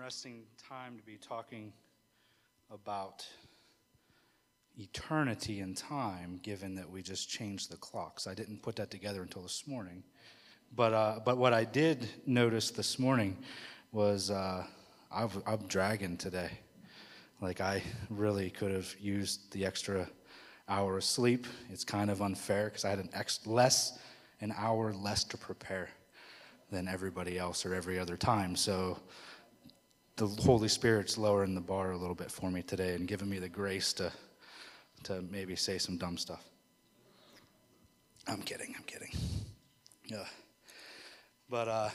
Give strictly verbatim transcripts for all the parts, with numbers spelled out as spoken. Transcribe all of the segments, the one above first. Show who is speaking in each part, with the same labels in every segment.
Speaker 1: interesting time to be talking about eternity and time, given that we just changed the clocks. I didn't put that together until this morning. But uh, but what I did notice this morning was uh, I've, I'm dragging today. Like, I really could have used the extra hour of sleep. It's kind of unfair because I had an ex- less, an hour less to prepare than everybody else or every other time. So the Holy Spirit's lowering the bar a little bit for me today and giving me the grace to to maybe say some dumb stuff. I'm kidding, I'm kidding. Yeah. But uh,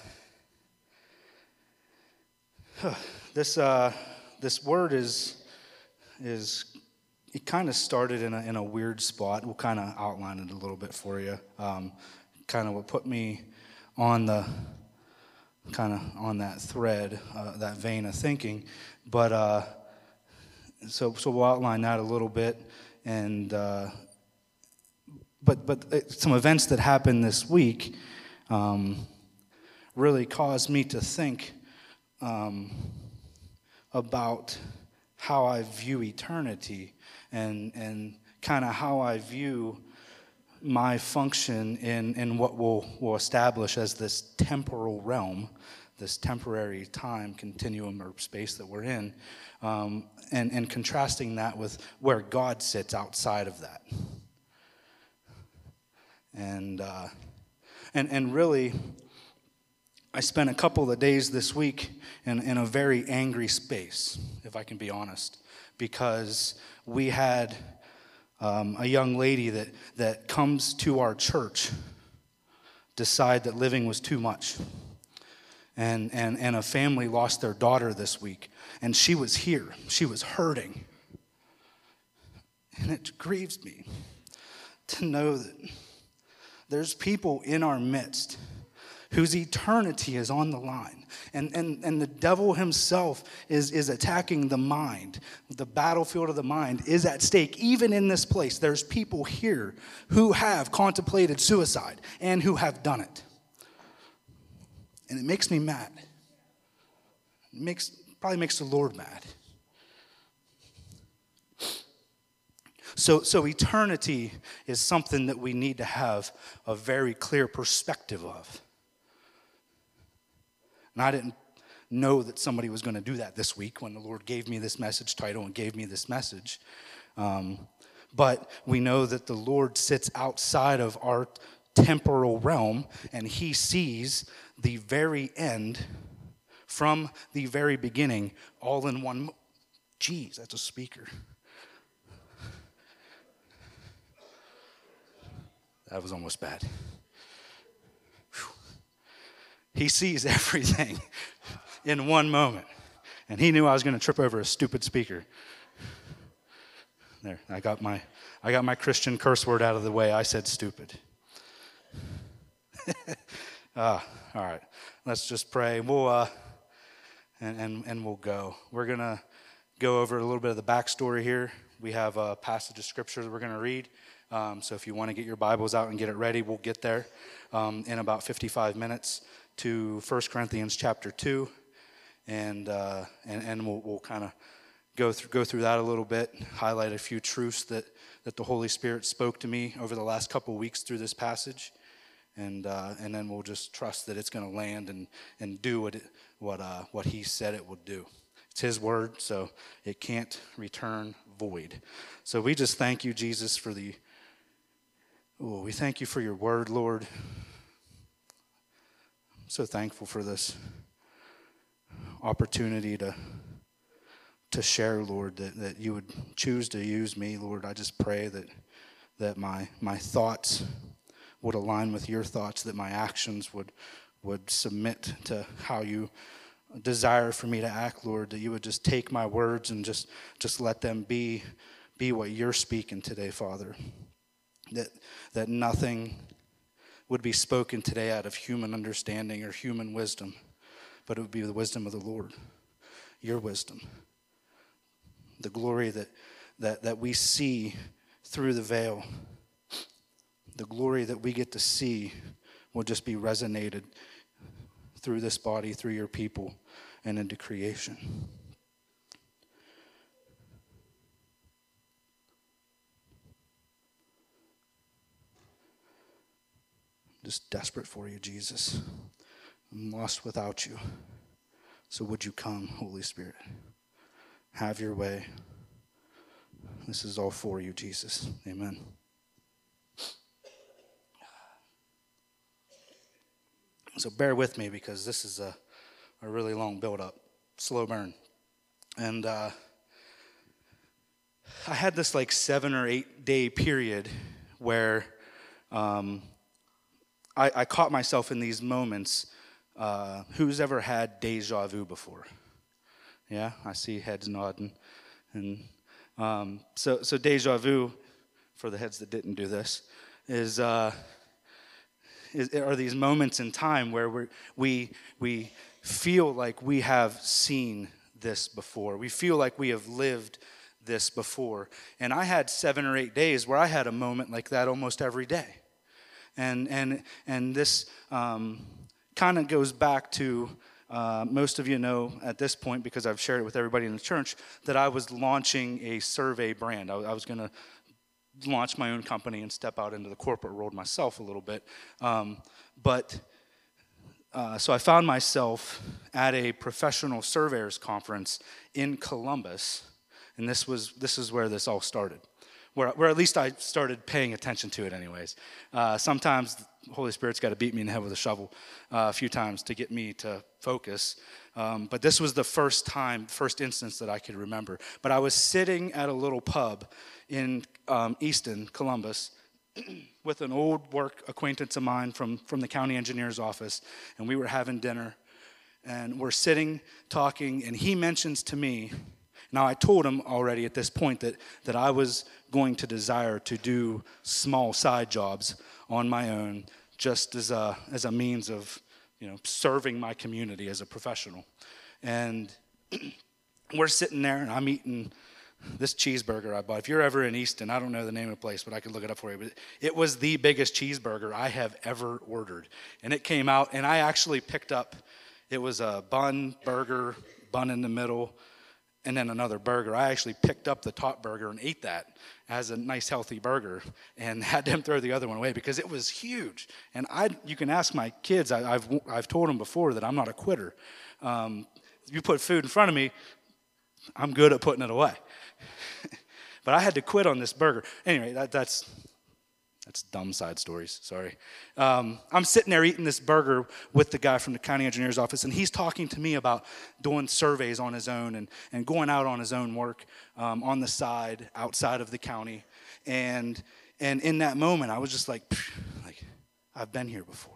Speaker 1: this uh, this word is is it kind of started in a in a weird spot. We'll kind of outline it a little bit for you. Um, kind of what put me on the kind of on that thread, uh, that vein of thinking. But uh, so so we'll outline that a little bit, and uh, but but some events that happened this week um, really caused me to think um, about how I view eternity and and kind of how I view my function in, in what we'll, we'll establish as this temporal realm, this temporary time continuum or space that we're in, um, and, and contrasting that with where God sits outside of that. And, uh, and, and really, I spent a couple of days this week in, in a very angry space, if I can be honest, because we had Um, a young lady that, that comes to our church decide that living was too much. And, and, and a family lost their daughter this week. And she was here. She was hurting. And it grieves me to know that there's people in our midst whose eternity is on the line. And, and, and the devil himself is, is attacking the mind. The battlefield of the mind is at stake. Even in this place, there's people here who have contemplated suicide and who have done it. And it makes me mad. It makes, probably makes the Lord mad. So, so eternity is something that we need to have a very clear perspective of. And I didn't know that somebody was going to do that this week when the Lord gave me this message title and gave me this message. Um, but we know that the Lord sits outside of our temporal realm, and he sees the very end from the very beginning all in one. Mo- Jeez, that's a speaker. That was almost bad. Whew. He sees everything in one moment. And he knew I was going to trip over a stupid speaker. There, I got my I got my Christian curse word out of the way. I said stupid. ah, all right. Let's just pray. We'll uh, and, and and we'll go. We're gonna go over a little bit of the backstory here. We have a passage of scripture that we're gonna read. Um, so if you want to get your Bibles out and get it ready, we'll get there um, in about fifty-five minutes to First Corinthians chapter two. And uh, and and we'll, we'll kind of go through go through that a little bit, highlight a few truths that, that the Holy Spirit spoke to me over the last couple of weeks through this passage, and uh, and then we'll just trust that it's going to land and, and do what it, what uh, what He said it would do. It's His word, so it can't return void. So we just thank you, Jesus, for the. Oh, we thank you for your word, Lord. I'm so thankful for this opportunity to to share, Lord, that, that you would choose to use me, Lord. I just pray that that my my thoughts would align with your thoughts, that my actions would would submit to how you desire for me to act, Lord, that you would just take my words and just just let them be be what you're speaking today, Father. That that nothing would be spoken today out of human understanding or human wisdom, but it would be the wisdom of the Lord, your wisdom. The glory that, that, that we see through the veil, the glory that we get to see will just be resonated through this body, through your people. and into creation. Just desperate for you, Jesus. I'm lost without you. So would you come, Holy Spirit? Have your way. This is all for you, Jesus. Amen. So bear with me because this is a, a really long build-up, slow burn. And uh, I had this like seven or eight day period where um, I, I caught myself in these moments. Uh, who's ever had deja vu before? Yeah, I see heads nodding. And um, so, so deja vu, for the heads that didn't do this, is... Uh, Is, are these moments in time where we're, we we feel like we have seen this before. We feel like we have lived this before. And I had seven or eight days where I had a moment like that almost every day. And and and this um, kind of goes back to, uh, most of you know at this point, because I've shared it with everybody in the church, that I was launching a survey brand. I, I was going to launch my own company and step out into the corporate world myself a little bit. Um, but uh, so I found myself at a professional surveyors conference in Columbus, and this was this is where this all started, where where at least I started paying attention to it anyways. Uh, sometimes the Holy Spirit's got to beat me in the head with a shovel uh, a few times to get me to focus. Um, but this was the first time, first instance that I could remember. But I was sitting at a little pub in um, Easton, Columbus, with an old work acquaintance of mine from, from the county engineer's office, and we were having dinner, and we're sitting, talking, and he mentions to me, now I told him already at this point that, that I was going to desire to do small side jobs on my own, just as a, as a means of, you know, serving my community as a professional. And we're sitting there, and I'm eating this cheeseburger I bought. If you're ever in Easton, I don't know the name of the place, but I could look it up for you. But it was the biggest cheeseburger I have ever ordered. And it came out, and I actually picked up, it was a bun, burger, bun in the middle, and then another burger. I actually picked up the top burger and ate that as a nice, healthy burger, and had them throw the other one away because it was huge. And I, you can ask my kids. I, I've I've told them before that I'm not a quitter. Um, if you put food in front of me, I'm good at putting it away. But I had to quit on this burger. Anyway, that, that's that's dumb side stories. Sorry. Um, I'm sitting there eating this burger with the guy from the county engineer's office, and he's talking to me about doing surveys on his own and, and going out on his own work um, on the side, outside of the county. And and in that moment, I was just like, like I've been here before.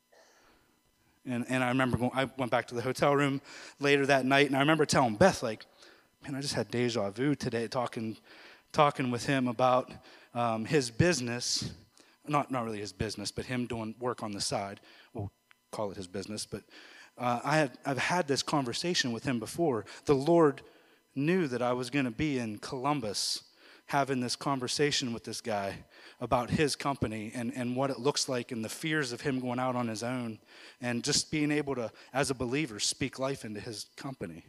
Speaker 1: And and I remember going, I went back to the hotel room later that night, and I remember telling Beth, like, man, I just had deja vu today talking talking with him about um, his business, not not really his business, but him doing work on the side. We'll call it his business. But uh, I had I've had this conversation with him before. The Lord knew that I was going to be in Columbus having this conversation with this guy about his company and, and what it looks like and the fears of him going out on his own and just being able to, as a believer, speak life into his company.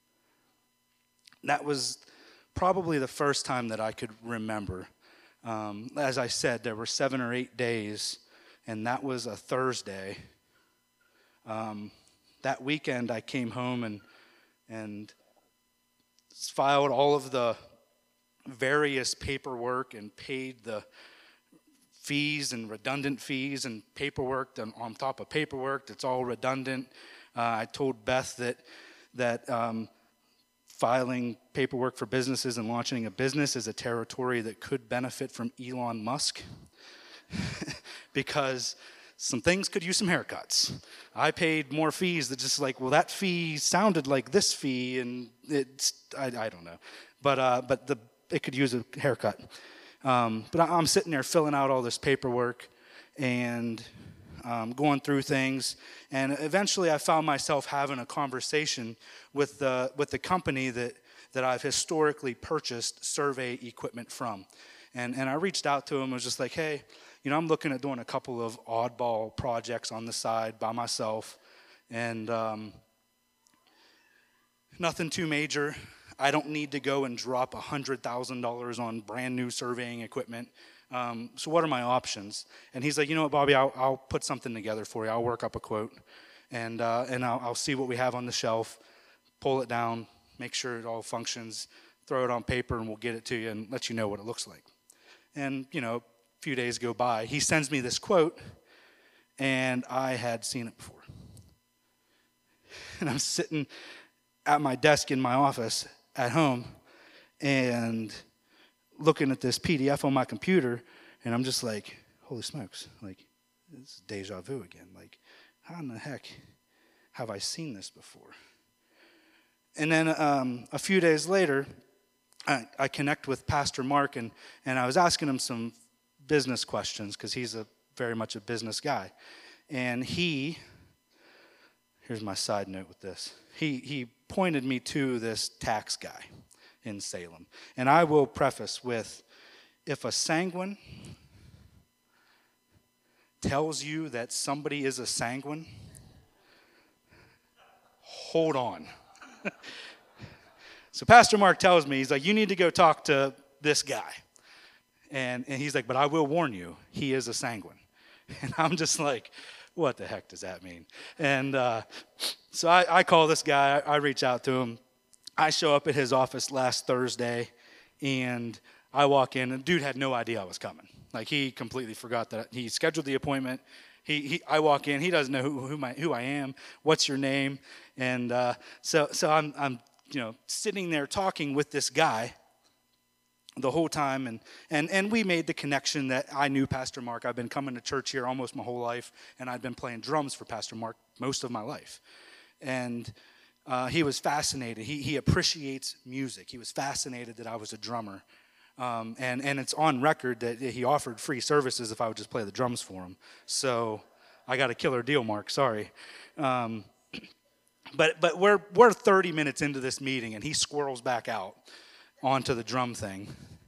Speaker 1: That was probably the first time that I could remember. Um, as I said, there were seven or eight days, and that was a Thursday. Um, that weekend, I came home and and filed all of the various paperwork and paid the fees and redundant fees and paperwork on top of paperwork that's all redundant. Uh, I told Beth that that. Um, Filing paperwork for businesses and launching a business is a territory that could benefit from Elon Musk because some things could use some haircuts. I paid more fees that just like, well, that fee sounded like this fee, and it's, I, I don't know. But uh, but the it could use a haircut. Um, but I'm sitting there filling out all this paperwork and um, going through things. And eventually I found myself having a conversation with the with the company that, that I've historically purchased survey equipment from. And and I reached out to him and was just like, hey, you know, I'm looking at doing a couple of oddball projects on the side by myself. And um, nothing too major. I don't need to go and drop one hundred thousand dollars on brand new surveying equipment. Um, so what are my options? And he's like, you know what, Bobby, I'll, I'll put something together for you. I'll work up a quote, and uh, and I'll, I'll see what we have on the shelf, pull it down, make sure it all functions, throw it on paper, and we'll get it to you and let you know what it looks like. And, you know, a few days go by. He sends me this quote, and I had seen it before. And I'm sitting at my desk in my office at home and looking at this P D F on my computer, and I'm just like, holy smokes, like, this is deja vu again. Like, how in the heck have I seen this before? And then um, a few days later, I, I connect with Pastor Mark, and, and I was asking him some business questions because he's a very much a business guy. And he, here's my side note with this, he, he pointed me to this tax guy in Salem. And I will preface with, if a sanguine tells you that somebody is a sanguine, hold on. So Pastor Mark tells me, he's like, you need to go talk to this guy. And, and he's like, but I will warn you, he is a sanguine. And I'm just like, what the heck does that mean? And uh, so I, I call this guy, I, I reach out to him. I show up at his office last Thursday, and I walk in, and the dude had no idea I was coming. Like, he completely forgot that he scheduled the appointment. He, he I walk in, he doesn't know who, who, my, who I am, what's your name, and uh, so so I'm I'm you know sitting there talking with this guy the whole time, and and and we made the connection that I knew Pastor Mark. I've been coming to church here almost my whole life, and I've been playing drums for Pastor Mark most of my life, and. Uh, he was fascinated. He he appreciates music. He was fascinated that I was a drummer. Um, and, and it's on record that he offered free services if I would just play the drums for him. So I got a killer deal, Mark. Sorry. Um, but but we're we're thirty minutes into this meeting, and he squirrels back out onto the drum thing.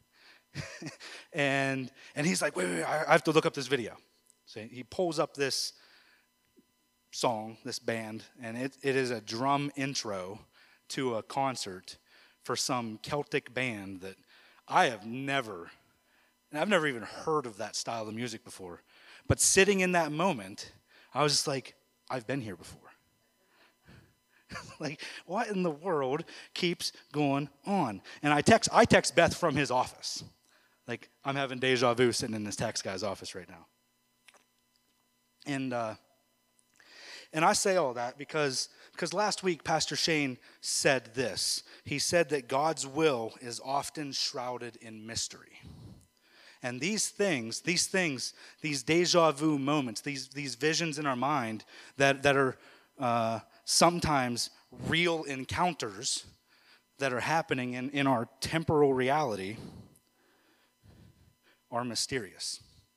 Speaker 1: and and he's like, wait, wait, wait, I have to look up this video. So he pulls up this song, this band, and it, it is a drum intro to a concert for some Celtic band that I have never, and I've never even heard of that style of music before. But sitting in that moment, I was just like, I've been here before. Like, what in the world keeps going on? And I text, I text Beth from his office. Like, I'm having deja vu sitting in this tax guy's office right now. And, uh, And I say all that because, because last week Pastor Shane said this. He said that God's will is often shrouded in mystery. And these things, these things, these deja vu moments, these, these visions in our mind that, that are uh, sometimes real encounters that are happening in, in our temporal reality are mysterious.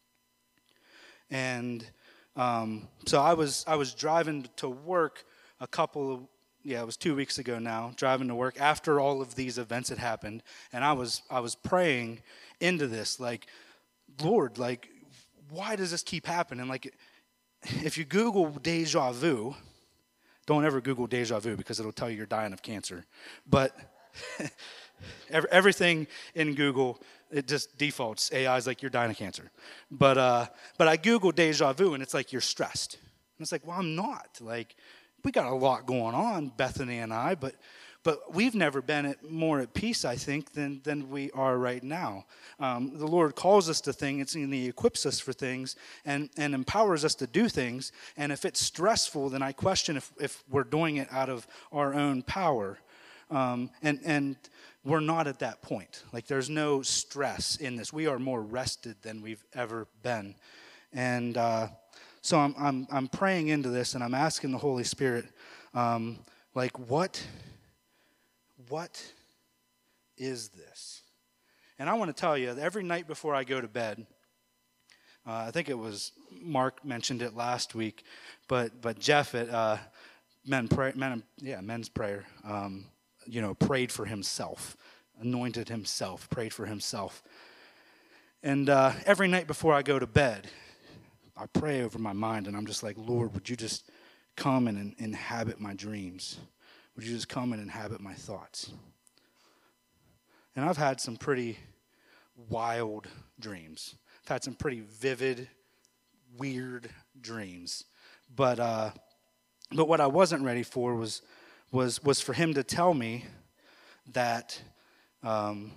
Speaker 1: And Um, so I was I was driving to work a couple of, yeah, it was two weeks ago now, driving to work after all of these events had happened, and I was I was praying into this, like, Lord, like, why does this keep happening? Like, if you Google deja vu, don't ever Google deja vu because it'll tell you you're dying of cancer. But everything in Google, it just defaults. A I's like, you're dying of cancer. But uh, but I Googled deja vu, and it's like, you're stressed. And it's like, well, I'm not. Like, we got a lot going on, Bethany and I, but but we've never been at, more at peace, I think, than than we are right now. Um, the Lord calls us to things, and He equips us for things, and, and empowers us to do things. And if it's stressful, then I question if, if we're doing it out of our own power. Um, and and we're not at that point. Like, there's no stress in this. We are more rested than we've ever been. And uh, so I'm, I'm I'm praying into this, and I'm asking the Holy Spirit, um, like, what, what is this? And I want to tell you, every night before I go to bed, uh, I think it was Mark mentioned it last week, but but Jeff at uh, Men Pray, Men, yeah, Men's Prayer. Um, you know, prayed for himself, anointed himself, prayed for himself. And uh, every night before I go to bed, I pray over my mind, and I'm just like, Lord, would you just come and, and inhabit my dreams? Would you just come and inhabit my thoughts? And I've had some pretty wild dreams. I've had some pretty vivid, weird dreams. But uh, but what I wasn't ready for was was was for him to tell me that, um,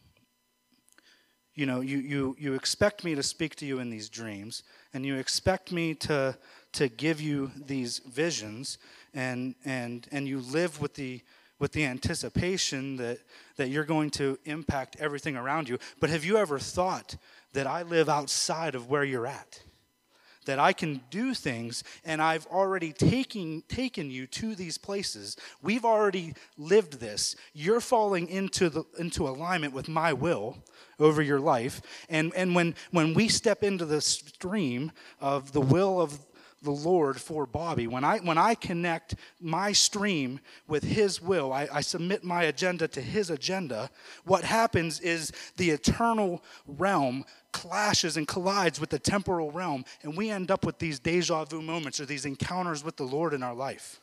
Speaker 1: you know, you you you expect me to speak to you in these dreams, and you expect me to to give you these visions, and and and you live with the with the anticipation that that you're going to impact everything around you. But have you ever thought that I live outside of where you're at? That I can do things, and I've already taken taken you to these places. We've already lived this. You're falling into the into alignment with my will over your life. And and when when we step into the stream of the will of the Lord for Bobby, when I when I connect my stream with his will, I, I submit my agenda to his agenda, what happens is the eternal realm clashes and collides with the temporal realm, and we end up with these deja vu moments or these encounters with the Lord in our life.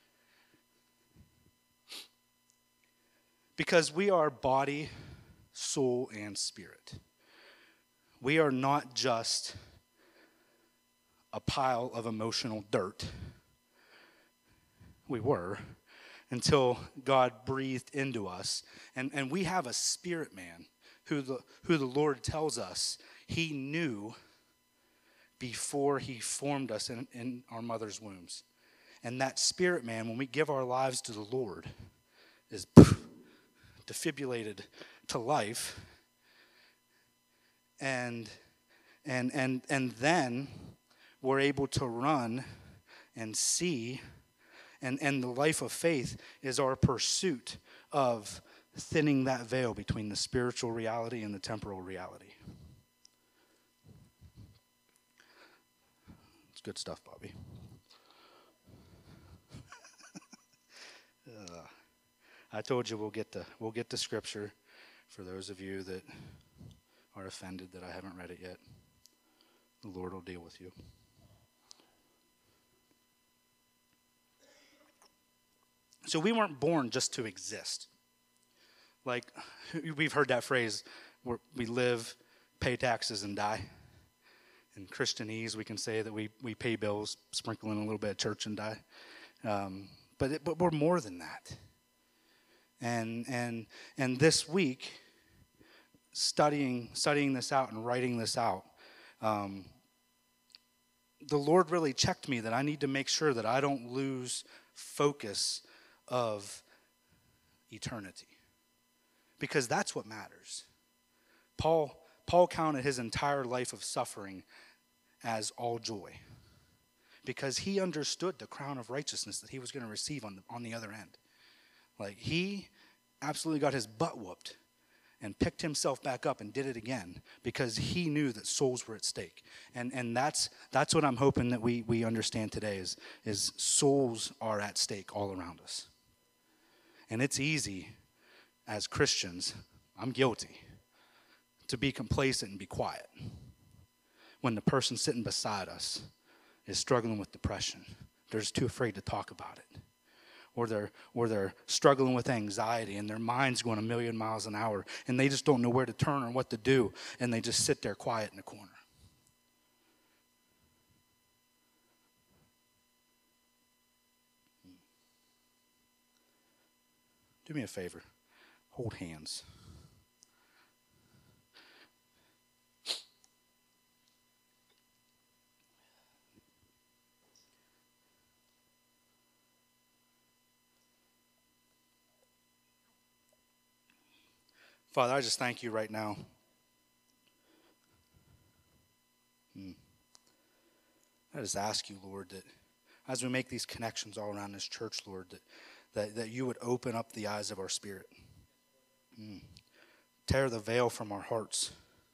Speaker 1: Because we are body, soul, and spirit. We are not just a pile of emotional dirt. We were, until God breathed into us. And, and we have a spirit man who the, who the Lord tells us he knew before he formed us in, in our mother's wombs. And that spirit man, when we give our lives to the Lord, is poof, defibrillated to life. And, and, and, and then we're able to run and see, and, and the life of faith is our pursuit of thinning that veil between the spiritual reality and the temporal reality. It's good stuff, Bobby. uh, I told you we'll get to we'll get to scripture for those of you that are offended that I haven't read it yet. The Lord will deal with you. So we weren't born just to exist. Like, we've heard that phrase, where we live, pay taxes, and die. In Christianese, we can say that we, we pay bills, sprinkle in a little bit of church, and die. Um, but it, but we're more than that. And and and this week, studying studying this out and writing this out, um, the Lord really checked me that I need to make sure that I don't lose focus of eternity, because that's what matters. Paul Paul counted his entire life of suffering as all joy, because he understood the crown of righteousness that he was going to receive on the, on the other end. Like, he absolutely got his butt whooped and picked himself back up and did it again, because he knew that souls were at stake. And and that's that's what I'm hoping that we we understand today is is souls are at stake all around us. And it's easy as Christians, I'm guilty, to be complacent and be quiet when the person sitting beside us is struggling with depression. They're just too afraid to talk about it. Or they're or they're struggling with anxiety and their mind's going a million miles an hour and they just don't know where to turn or what to do, and they just sit there quiet in the corner. Do me a favor. Hold hands. Father, I just thank you right now. Hmm. I just ask you, Lord, that as we make these connections all around this church, Lord, that that, that you would open up the eyes of our spirit. Hmm. Tear the veil from our hearts.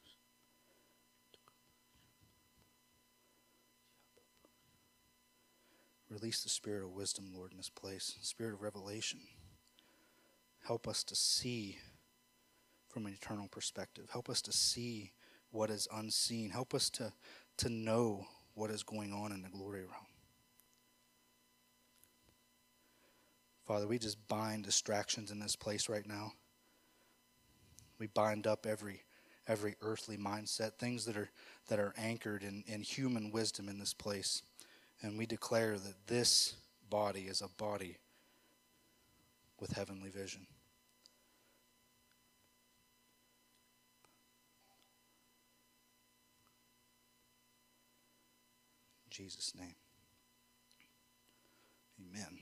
Speaker 1: Release the spirit of wisdom, Lord, in this place, spirit of revelation. Help us to see from an eternal perspective. Help us to see what is unseen. Help us to, to know what is going on in the glory realm. Father, we just bind distractions in this place right now. We bind up every every earthly mindset, things that are that are anchored in, in human wisdom in this place. And we declare that this body is a body with heavenly vision. In Jesus' name. Amen.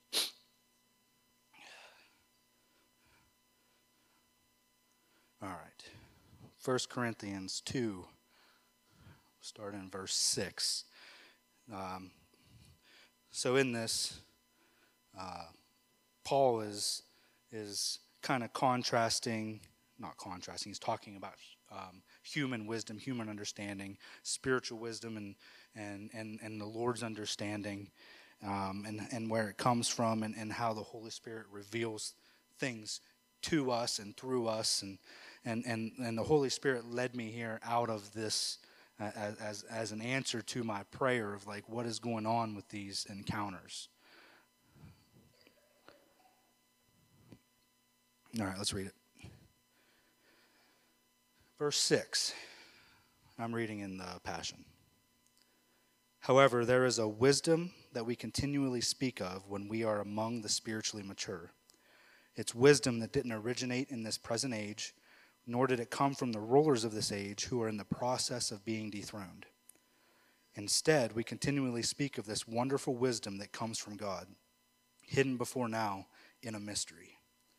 Speaker 1: All right. First Corinthians two, start in verse six. Um, so in this, uh, Paul is is kind of contrasting, not contrasting, he's talking about um, human wisdom, human understanding, spiritual wisdom, and and and, and the Lord's understanding, um, and, and where it comes from, and, and how the Holy Spirit reveals things to us and through us, and and and, and the Holy Spirit led me here out of this uh, as as an answer to my prayer of like, what is going on with these encounters. All right, let's read it. Verse six. I'm reading in the Passion. However, there is a wisdom that we continually speak of when we are among the spiritually mature. It's wisdom that didn't originate in this present age, nor did it come from the rulers of this age who are in the process of being dethroned. Instead, we continually speak of this wonderful wisdom that comes from God, hidden before now in a mystery.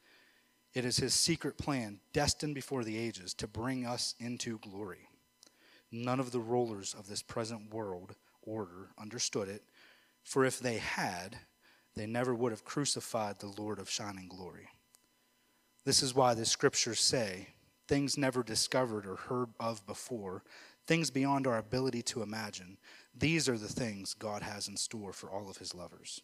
Speaker 1: It is his secret plan, destined before the ages, to bring us into glory. None of the rulers of this present world order understood it, for if they had, they never would have crucified the Lord of shining glory. This is why the scriptures say, things never discovered or heard of before, things beyond our ability to imagine, these are the things God has in store for all of his lovers.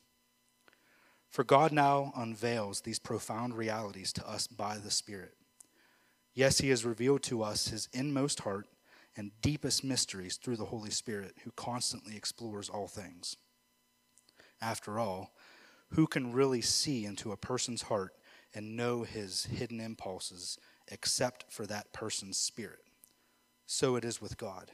Speaker 1: For God now unveils these profound realities to us by the Spirit. Yes, he has revealed to us his inmost heart and deepest mysteries through the Holy Spirit, who constantly explores all things. After all, who can really see into a person's heart and know his hidden impulses except for that person's spirit? So it is with God.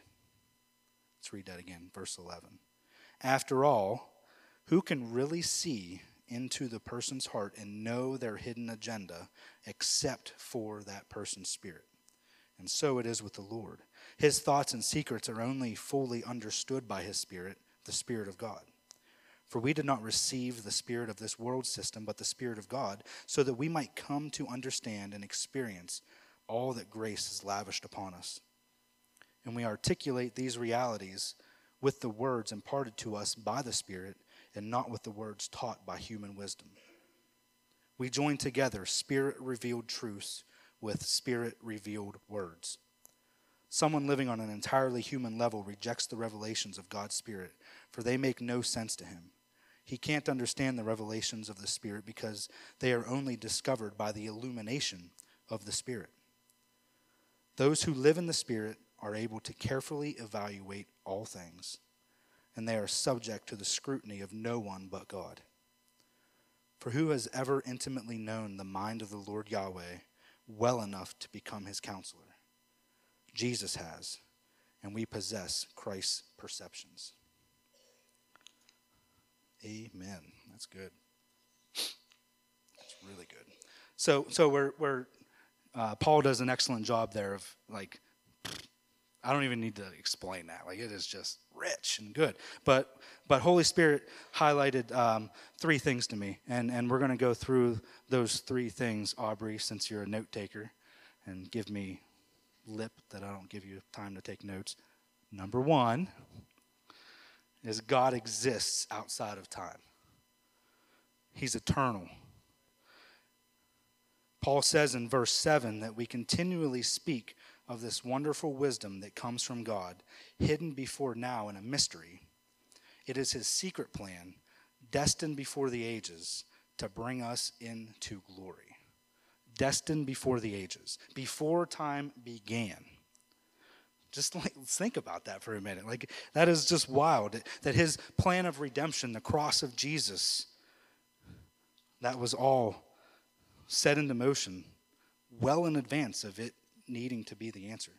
Speaker 1: Let's read that again, verse eleven. After all, who can really see into the person's heart and know their hidden agenda except for that person's spirit? And so it is with the Lord. His thoughts and secrets are only fully understood by his Spirit, the Spirit of God. For we did not receive the spirit of this world system, but the Spirit of God, so that we might come to understand and experience all that grace has lavished upon us. And we articulate these realities with the words imparted to us by the Spirit, and not with the words taught by human wisdom. We join together Spirit-revealed truths with Spirit-revealed words. Someone living on an entirely human level rejects the revelations of God's Spirit, for they make no sense to him. He can't understand the revelations of the Spirit because they are only discovered by the illumination of the Spirit. Those who live in the Spirit are able to carefully evaluate all things, and they are subject to the scrutiny of no one but God. For who has ever intimately known the mind of the Lord Yahweh well enough to become his counselor? Jesus has, and we possess Christ's perceptions. Amen. That's good. That's really good. So, so we're we're uh, Paul does an excellent job there of like, I don't even need to explain that. Like, it is just rich and good. But but Holy Spirit highlighted um, three things to me, and and we're going to go through those three things, Aubrey, since you're a note taker, and give me lip that I don't give you time to take notes. Number one is God exists outside of time. He's eternal. Paul says in verse seven that we continually speak of this wonderful wisdom that comes from God, hidden before now in a mystery. It is his secret plan, destined before the ages, to bring us into glory. Destined before the ages, before time began. Just like, let's think about that for a minute. Like, that is just wild. That his plan of redemption, the cross of Jesus, that was all set into motion well in advance of it needing to be the answer.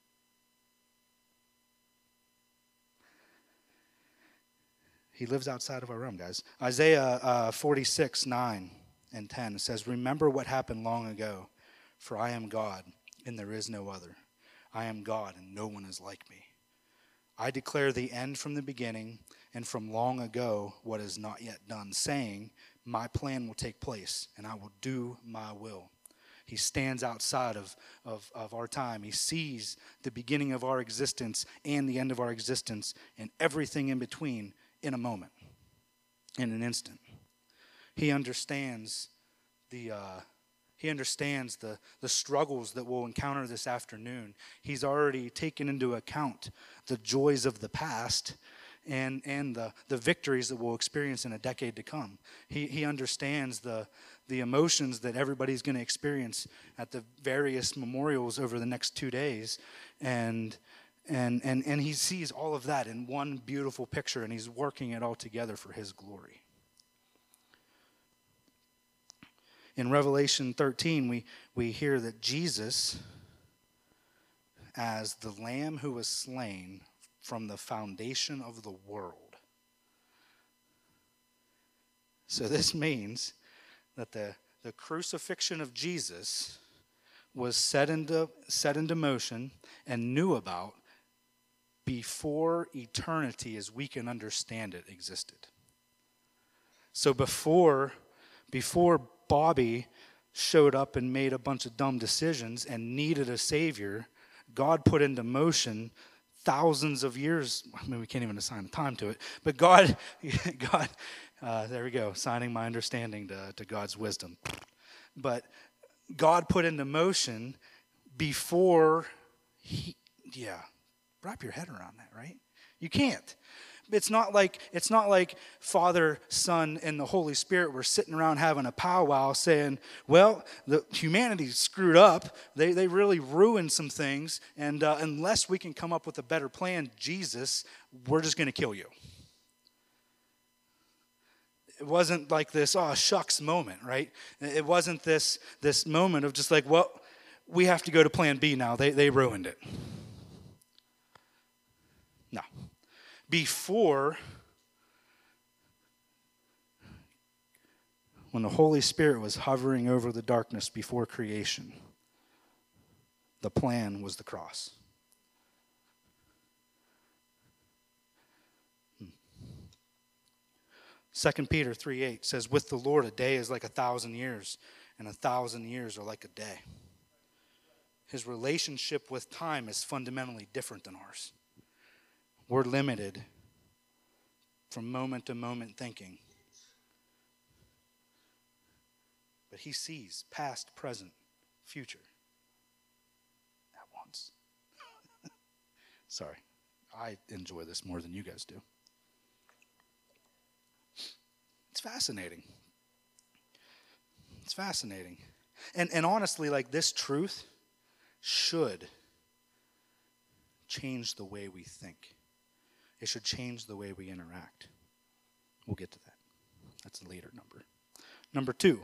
Speaker 1: He lives outside of our realm, guys. Isaiah uh, forty-six, nine and ten says, "Remember what happened long ago, for I am God, and there is no other. I am God, and no one is like me. I declare the end from the beginning, and from long ago what is not yet done, saying, my plan will take place, and I will do my will." He stands outside of, of, of our time. He sees the beginning of our existence and the end of our existence and everything in between in a moment, in an instant. He understands the uh, he understands the, the struggles that we'll encounter this afternoon. He's already taken into account the joys of the past and and the, the victories that we'll experience in a decade to come. He he understands the the emotions that everybody's going to experience at the various memorials over the next two days. And and and and he sees all of that in one beautiful picture, and he's working it all together for his glory. In Revelation thirteen, we, we hear that Jesus, as the Lamb who was slain from the foundation of the world. So this means that the, the crucifixion of Jesus was set into, set into motion and knew about before eternity as we can understand it existed. So before, before Bobby showed up and made a bunch of dumb decisions and needed a savior, God put into motion thousands of years. I mean, we can't even assign a time to it, but God, God, uh, there we go, signing my understanding to, to God's wisdom. But God put into motion before he, yeah, wrap your head around that, right? You can't. It's not like it's not like Father, Son, and the Holy Spirit were sitting around having a powwow saying, well, the humanity screwed up. They they really ruined some things, and uh, unless we can come up with a better plan, Jesus, we're just going to kill you. It wasn't like this, oh, shucks moment, right? It wasn't this this moment of just like, well, we have to go to plan B now. They they ruined it. No. Before, when the Holy Spirit was hovering over the darkness before creation, the plan was the cross. Hmm. Second Peter three eight says, with the Lord a day is like a thousand years, and a thousand years are like a day. His relationship with time is fundamentally different than ours. We're limited from moment to moment thinking. But he sees past, present, future at once. Sorry, I enjoy this more than you guys do. It's fascinating. It's fascinating. And, and honestly, like this truth should change the way we think. It should change the way we interact. We'll get to that. That's a later number. Number two,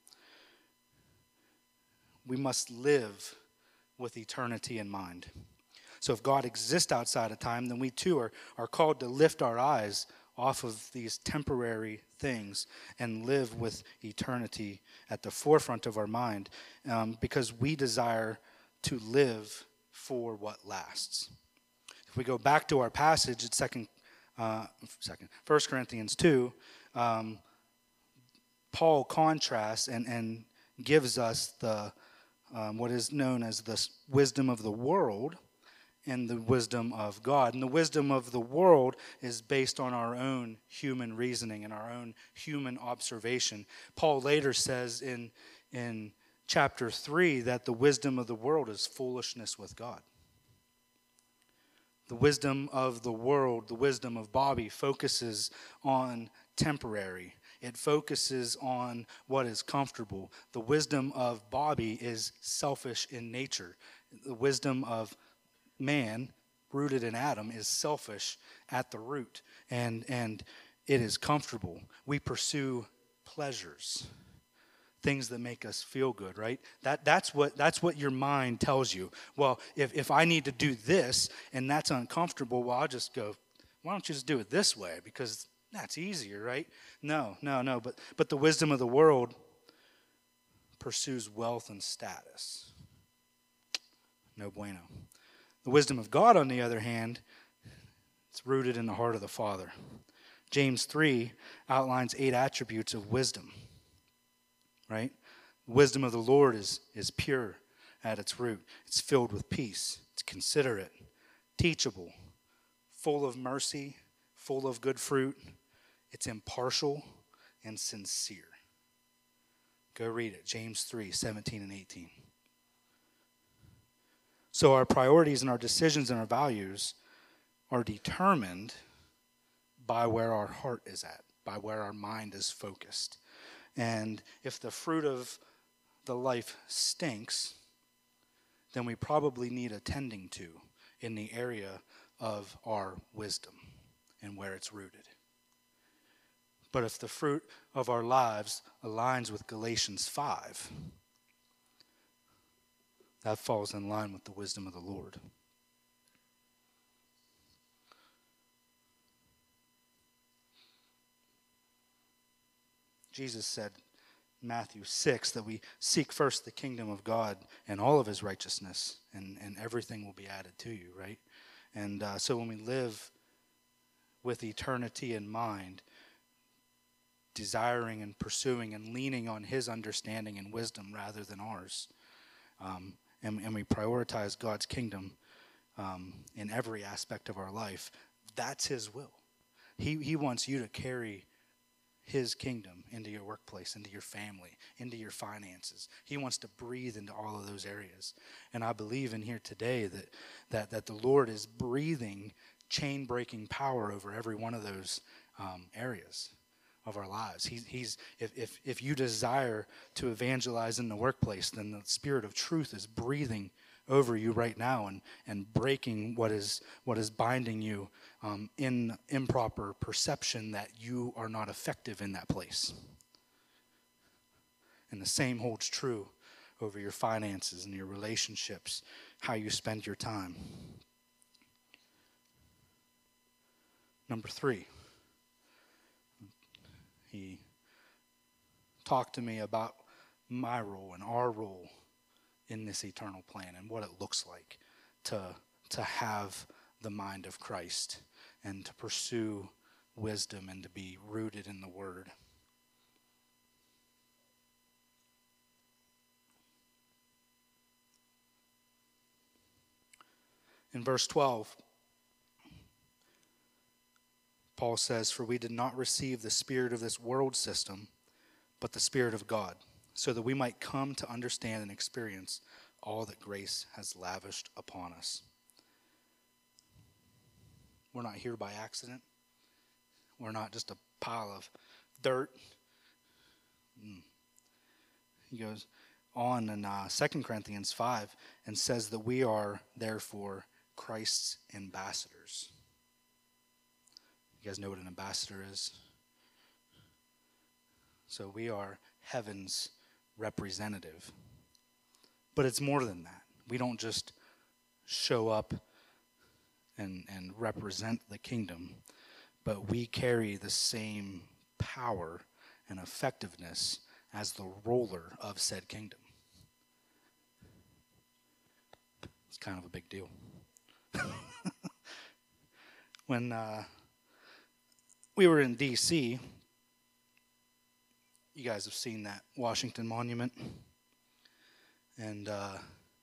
Speaker 1: we must live with eternity in mind. So if God exists outside of time, then we too are, are called to lift our eyes off of these temporary things and live with eternity at the forefront of our mind, um, because we desire to live for what lasts. If we go back to our passage at second, uh, second, First Corinthians two, um, Paul contrasts and, and gives us the um, what is known as the wisdom of the world and the wisdom of God. And the wisdom of the world is based on our own human reasoning and our own human observation. Paul later says in in chapter three that the wisdom of the world is foolishness with God. The wisdom of the world, the wisdom of Bobby, focuses on temporary. It focuses on what is comfortable. The wisdom of Bobby is selfish in nature. The wisdom of man, rooted in Adam, is selfish at the root, and, and it is comfortable. We pursue pleasures, things that make us feel good, right? That that's what that's what your mind tells you. Well, if, if I need to do this and that's uncomfortable, well, I'll just go, why don't you just do it this way? Because that's easier, right? No, no, no. But but the wisdom of the world pursues wealth and status. No bueno. The wisdom of God, on the other hand, it's rooted in the heart of the Father. James three outlines eight attributes of wisdom, right? The wisdom of the Lord is, is pure at its root. It's filled with peace. It's considerate, teachable, full of mercy, full of good fruit. It's impartial and sincere. Go read it, James three, seventeen and eighteen. So our priorities and our decisions and our values are determined by where our heart is at, by where our mind is focused. And if the fruit of the life stinks, then we probably need attending to in the area of our wisdom and where it's rooted. But if the fruit of our lives aligns with Galatians five, that falls in line with the wisdom of the Lord. Jesus said in Matthew six that we seek first the kingdom of God and all of his righteousness, and, and everything will be added to you, right? And uh, so when we live with eternity in mind, desiring and pursuing and leaning on his understanding and wisdom rather than ours, um, and, and we prioritize God's kingdom um, in every aspect of our life, that's his will. He, he wants you to carry his kingdom into your workplace, into your family, into your finances. He wants to breathe into all of those areas. And I believe in here today that that, that the Lord is breathing chain-breaking power over every one of those um, areas of our lives. He, he's if, if if you desire to evangelize in the workplace, then the Spirit of truth is breathing over you right now and, and breaking what is what is binding you um, in improper perception that you are not effective in that place. And the same holds true over your finances and your relationships, how you spend your time. Number three, he talked to me about my role and our role in this eternal plan and what it looks like to, to have the mind of Christ and to pursue wisdom and to be rooted in the Word. In verse twelve, Paul says, "For we did not receive the spirit of this world system, but the Spirit of God, so that we might come to understand and experience all that grace has lavished upon us." We're not here by accident. We're not just a pile of dirt. Mm. He goes on in uh, Second Corinthians five and says that we are, therefore, Christ's ambassadors. You guys know what an ambassador is? So we are heaven's representative. But it's more than that. We don't just show up and, and represent the kingdom, but we carry the same power and effectiveness as the ruler of said kingdom. It's kind of a big deal. When uh, we were in D C, you guys have seen that Washington Monument. And uh,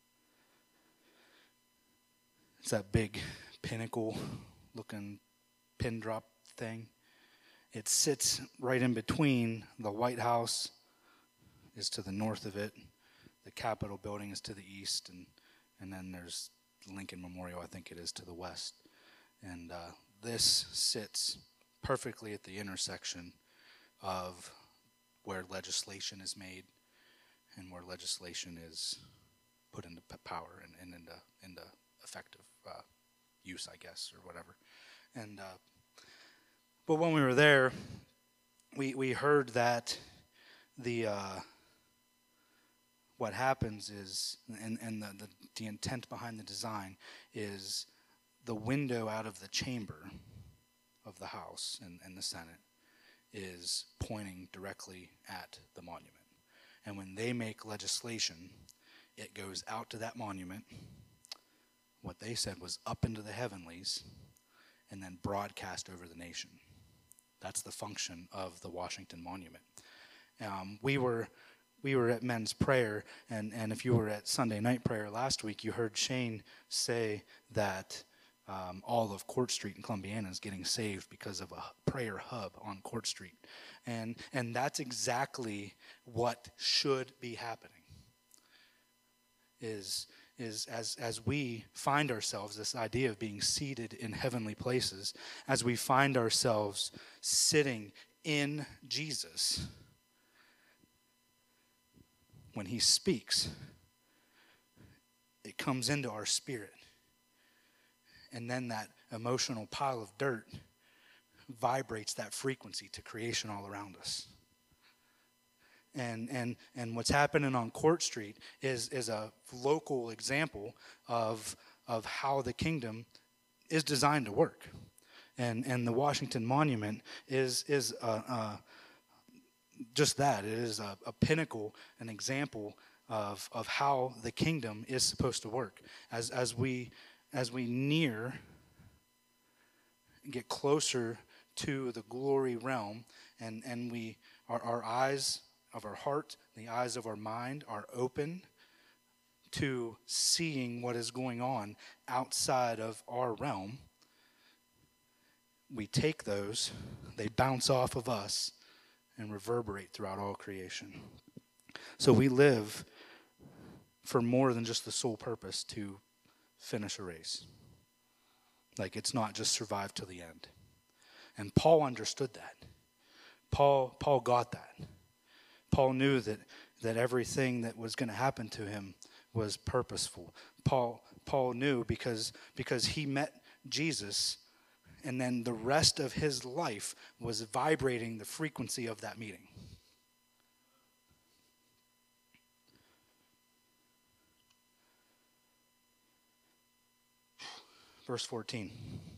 Speaker 1: it's that big pinnacle-looking pin drop thing. It sits right in between. The White House is to the north of it. The Capitol building is to the east. And, and then there's Lincoln Memorial, I think it is, to the west. And uh, this sits perfectly at the intersection of where legislation is made and where legislation is put into power and, and into, into effective uh, use, I guess, or whatever. And uh, but when we were there, we we heard that the uh, what happens is, and, and the, the, the intent behind the design is the window out of the chamber of the House and, and the Senate is pointing directly at the monument. And when they make legislation, it goes out to that monument. What they said was up into the heavenlies and then broadcast over the nation. That's the function of the Washington Monument. Um, we were we were at men's prayer, and, and if you were at Sunday night prayer last week, you heard Shane say that um, all of Court Street in Columbiana is getting saved because of a prayer hub on Court Street. And, and that's exactly what should be happening, is is as as we find ourselves, this idea of being seated in heavenly places, as we find ourselves sitting in Jesus, when he speaks, it comes into our spirit. And then that emotional pile of dirt vibrates that frequency to creation all around us. And and and what's happening on Court Street is is a local example of of how the kingdom is designed to work. And and the Washington Monument is is a, a, just that. It is a, a pinnacle, an example of of how the kingdom is supposed to work. As as we as we near, get closer to the glory realm, and and we our our eyes of our heart, the eyes of our mind are open to seeing what is going on outside of our realm. We take those, they bounce off of us and reverberate throughout all creation. So we live for more than just the sole purpose to finish a race. Like, it's not just survive till the end. And Paul understood that. Paul Paul got that. Paul knew that, that everything that was going to happen to him was purposeful. Paul Paul knew because because he met Jesus, and then the rest of his life was vibrating the frequency of that meeting. Verse fourteen.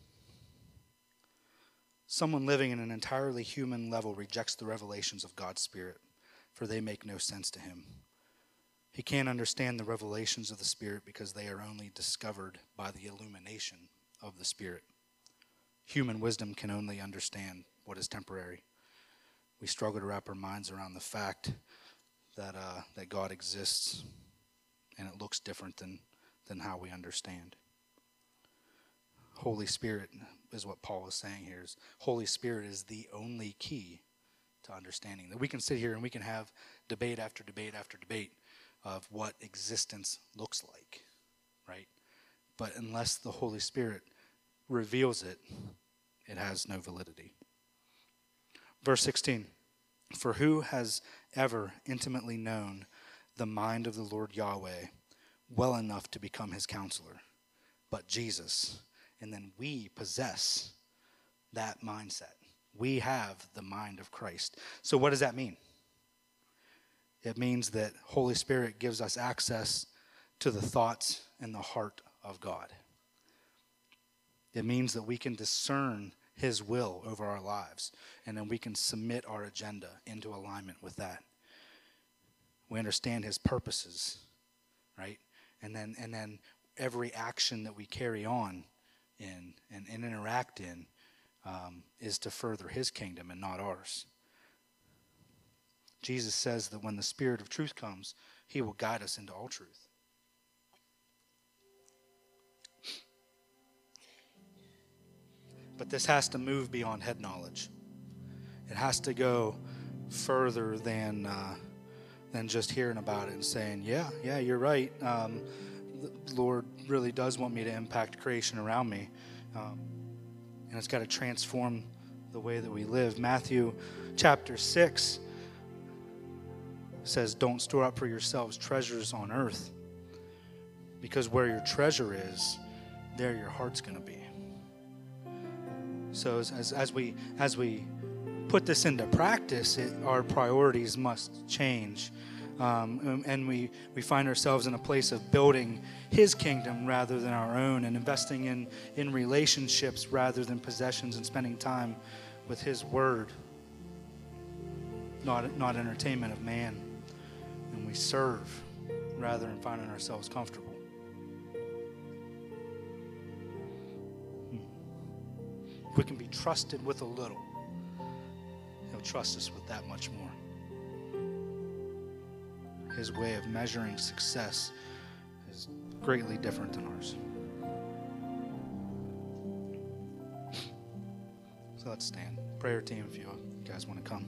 Speaker 1: Someone living in an entirely human level rejects the revelations of God's Spirit, for they make no sense to him. He can't understand the revelations of the Spirit because they are only discovered by the illumination of the Spirit. Human wisdom can only understand what is temporary. We struggle to wrap our minds around the fact that uh, that God exists, and it looks different than, than how we understand. Holy Spirit is what Paul is saying here. Is Holy Spirit is the only key to understanding. That we can sit here and we can have debate after debate after debate of what existence looks like, right? But unless the Holy Spirit reveals it, it has no validity. Verse sixteen, for who has ever intimately known the mind of the Lord Yahweh well enough to become his counselor? But Jesus. And then we possess that mindset. We have the mind of Christ. So what does that mean? It means that Holy Spirit gives us access to the thoughts and the heart of God. It means that we can discern his will over our lives, and then we can submit our agenda into alignment with that. We understand his purposes, right? And then and then every action that we carry on in and, and interact in um, is to further his kingdom and not ours. Jesus says that when the Spirit of truth comes, he will guide us into all truth. But this has to move beyond head knowledge. It has to go further than uh, than just hearing about it and saying, yeah, yeah, you're right. Um, the Lord really does want me to impact creation around me. Um, and it's got to transform the way that we live. Matthew chapter six says, don't store up for yourselves treasures on earth, because where your treasure is, there your heart's going to be. So as, as, as we as we put this into practice, it, our priorities must change. Um, and we, we find ourselves in a place of building his kingdom rather than our own, and investing in, in relationships rather than possessions, and spending time with his word, not, not entertainment of man. And we serve rather than finding ourselves comfortable. If we can be trusted with a little, he'll trust us with that much more. His way of measuring success is greatly different than ours. So let's stand. Prayer team, if you guys want to come.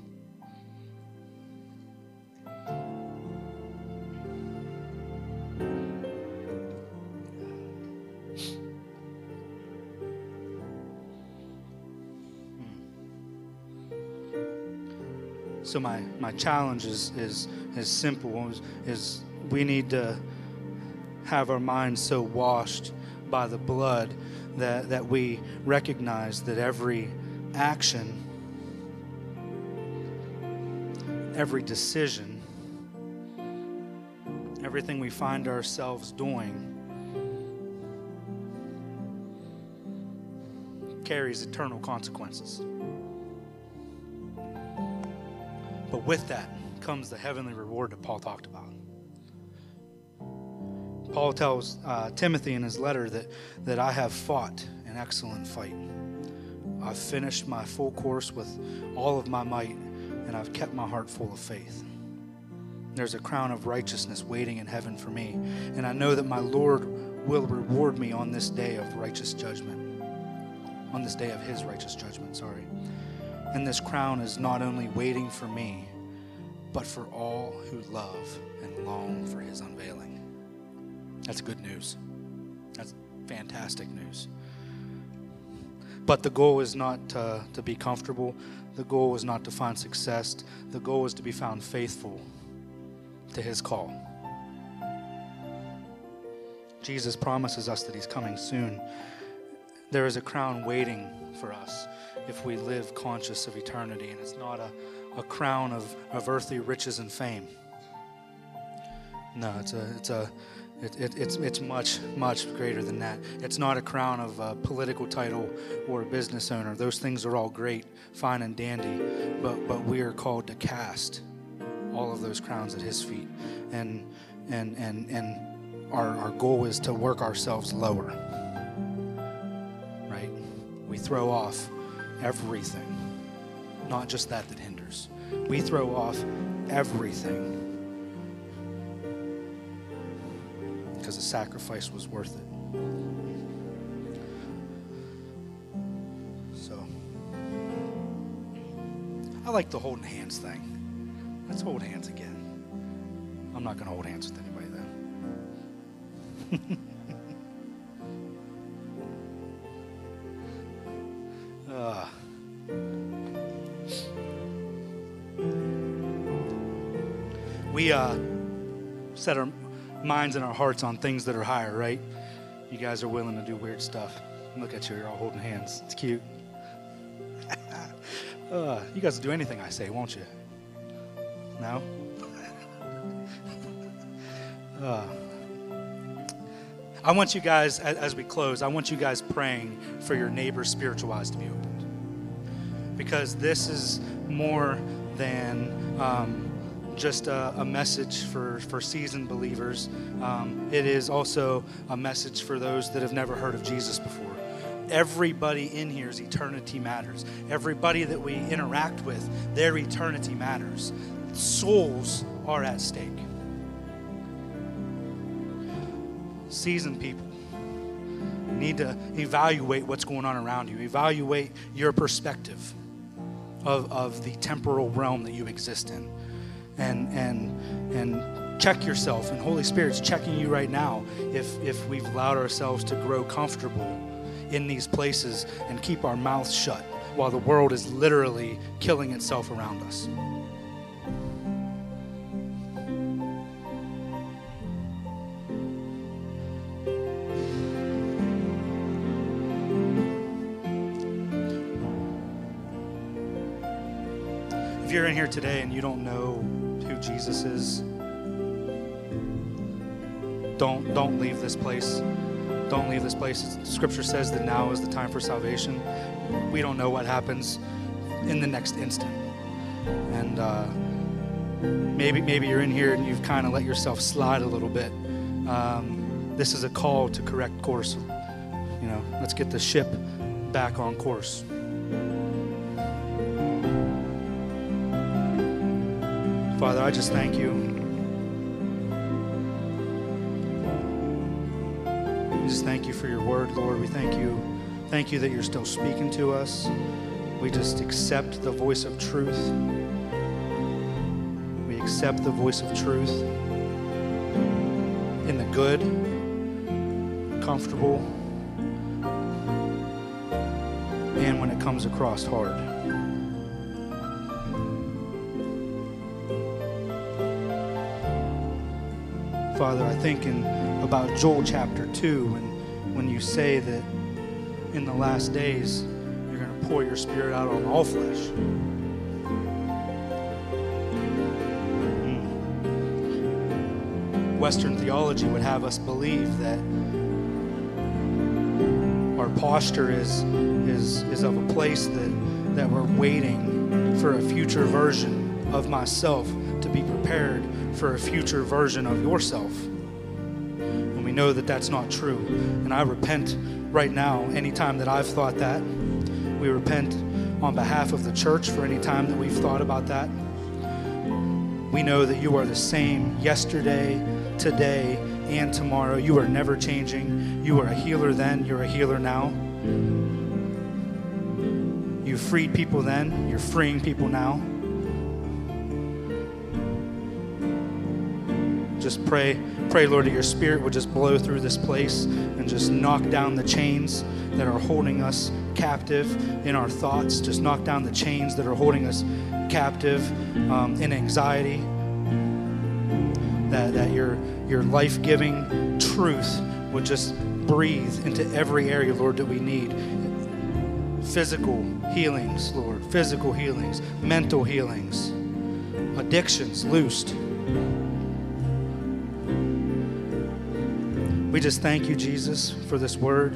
Speaker 1: So my, my challenge is, is, is simple, is, is we need to have our minds so washed by the blood that, that we recognize that every action, every decision, everything we find ourselves doing carries eternal consequences. But with that comes the heavenly reward that Paul talked about. Paul tells uh, Timothy in his letter that, that I have fought an excellent fight. I've finished my full course with all of my might, and I've kept my heart full of faith. There's a crown of righteousness waiting in heaven for me, and I know that my Lord will reward me on this day of righteous judgment. On this day of his righteous judgment, sorry. And this crown is not only waiting for me, but for all who love and long for his unveiling. That's good news. That's fantastic news. But the goal is not to, to be comfortable. The goal is not to find success. The goal is to be found faithful to his call. Jesus promises us that he's coming soon. There is a crown waiting for us if we live conscious of eternity, and it's not a, a crown of, of earthly riches and fame. No, it's a it's a it, it, it's it's much much greater than that. It's not a crown of a political title or a business owner. Those things are all great, fine and dandy, but but we are called to cast all of those crowns at his feet, and and and and our our goal is to work ourselves lower. Right? We throw off everything, not just that that hinders. We throw off everything because the sacrifice was worth it. So, I like the holding hands thing. Let's hold hands again. I'm not going to hold hands with anybody though. uh. We uh, set our minds and our hearts on things that are higher, right? You guys are willing to do weird stuff. Look at you, you're all holding hands. It's cute. uh, you guys will do anything I say, won't you? No? uh, I want you guys, as, as we close, I want you guys praying for your neighbor's spiritual eyes to be opened. Because this is more than um, just a, a message for, for seasoned believers. Um, it is also a message for those that have never heard of Jesus before. Everybody in here's eternity matters. Everybody that we interact with, their eternity matters. Souls are at stake. Seasoned people need to evaluate what's going on around you. Evaluate your perspective of, of the temporal realm that you exist in. And and and check yourself. And Holy Spirit's checking you right now if, if we've allowed ourselves to grow comfortable in these places and keep our mouths shut while the world is literally killing itself around us. If you're in here today and you don't know who Jesus is, don't don't leave this place. Don't leave this place. Scripture says that now is the time for salvation. We don't know what happens in the next instant. And uh, maybe maybe you're in here and you've kind of let yourself slide a little bit. Um, this is a call to correct course. You know, let's get the ship back on course. Father, I just thank you. We just thank you for your word, Lord. We thank you. Thank you that you're still speaking to us. We just accept the voice of truth. We accept the voice of truth in the good, comfortable, and when it comes across hard. Father, I think in about Joel chapter two, and when you say that in the last days you're going to pour your Spirit out on all flesh. Mm. Western theology would have us believe that our posture is is is of a place that that we're waiting for a future version of myself to be prepared for a future version of yourself. And we know that that's not true. And I repent right now anytime that I've thought that. We repent on behalf of the church for any time that we've thought about that. We know that you are the same yesterday, today, and tomorrow. You are never changing. You were a healer then, you're a healer now. You freed people then, you're freeing people now. Just pray, pray, Lord, that your Spirit would just blow through this place and just knock down the chains that are holding us captive in our thoughts. Just knock down the chains that are holding us captive um, in anxiety. That, that your, your life-giving truth would just breathe into every area, Lord, that we need. Physical healings, Lord, physical healings, mental healings, addictions loosed. We just thank you, Jesus, for this word.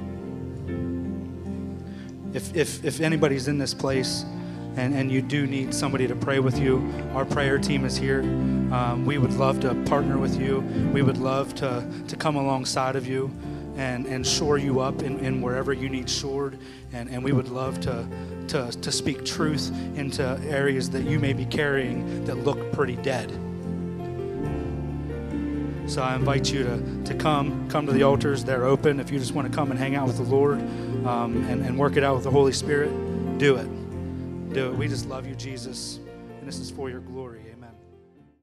Speaker 1: If if if anybody's in this place and, and you do need somebody to pray with you, our prayer team is here. Um, we would love to partner with you. We would love to, to come alongside of you and, and shore you up in, in wherever you need shored. And, and we would love to, to, to speak truth into areas that you may be carrying that look pretty dead. So I invite you to, to come, come to the altars. They're open. If you just want to come and hang out with the Lord um, and, and work it out with the Holy Spirit, do it. Do it. We just love you, Jesus. And this is for your glory. Amen.